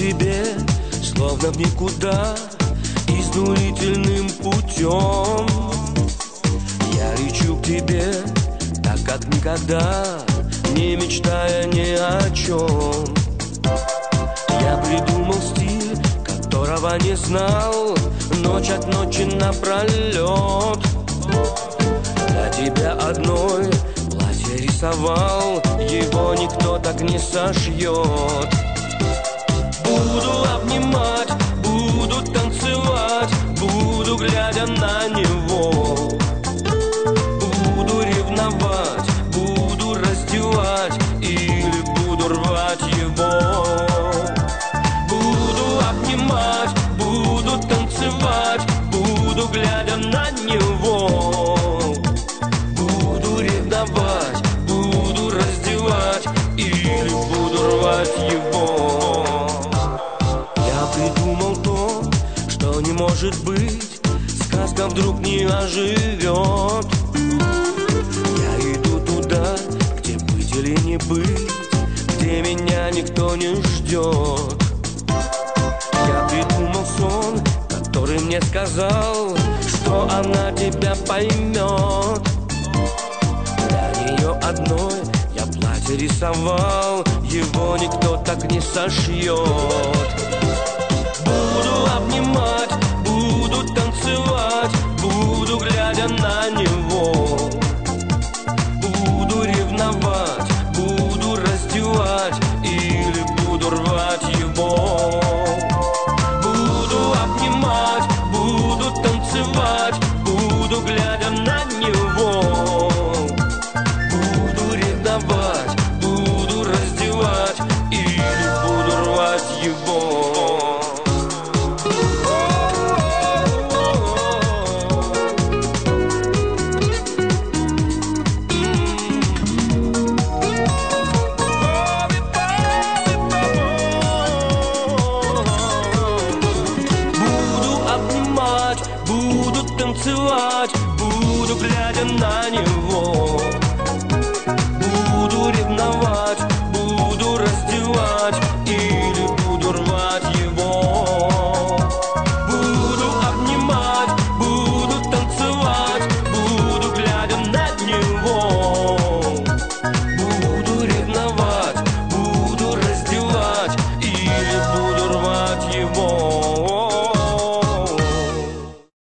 тебе, словно в никуда, изнурительным путем. Я лечу к тебе, так как никогда, не мечтая ни о чем. Я придумал стиль, которого не знал, ночь от ночи напролет. Для тебя одной платье рисовал, его никто так не сошьет. Буду обнимать, буду танцевать, буду глядя на него. Буду ревновать, буду раздевать или буду рвать его. Буду обнимать, буду танцевать, буду глядя на него. Буду ревновать, буду раздевать или буду рвать его. Я придумал то, что не может быть, сказка вдруг не оживет. Я иду туда, где быть или не быть, где меня никто не ждет. Я придумал сон, который мне сказал, что она тебя поймет. Для нее одной я платье рисовал, его никто так не сошьет. Буду обнимать, буду танцевать, буду глядя на него. Буду ревновать, буду раздевать или буду рвать его. Буду обнимать, буду танцевать, буду глядя на него. Буду ревновать, буду раздевать или буду рвать его. Буду танцевать, буду глядя на него. Буду ревновать, буду раздевать и